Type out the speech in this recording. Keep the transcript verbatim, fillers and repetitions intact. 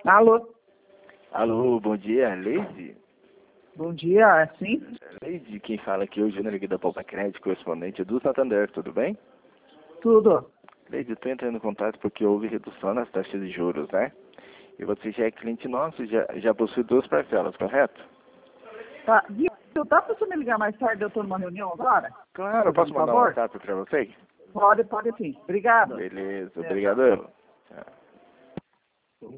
Alô? Alô, bom dia, Leide? Bom dia, sim? Leide, quem fala aqui é o Júnior aqui da Poupa Crédito, correspondente do Santander, tudo bem? Tudo. Leide, eu estou entrando em contato porque houve redução nas taxas de juros, né? E você já é cliente nosso, já, já possui duas parcelas, correto? Tá, viu? Dá pra você me ligar mais tarde? Eu tô numa reunião agora? Claro, eu posso Por mandar um favor? WhatsApp para você? Pode, pode sim. Obrigado. Beleza, É, obrigado. Tchau.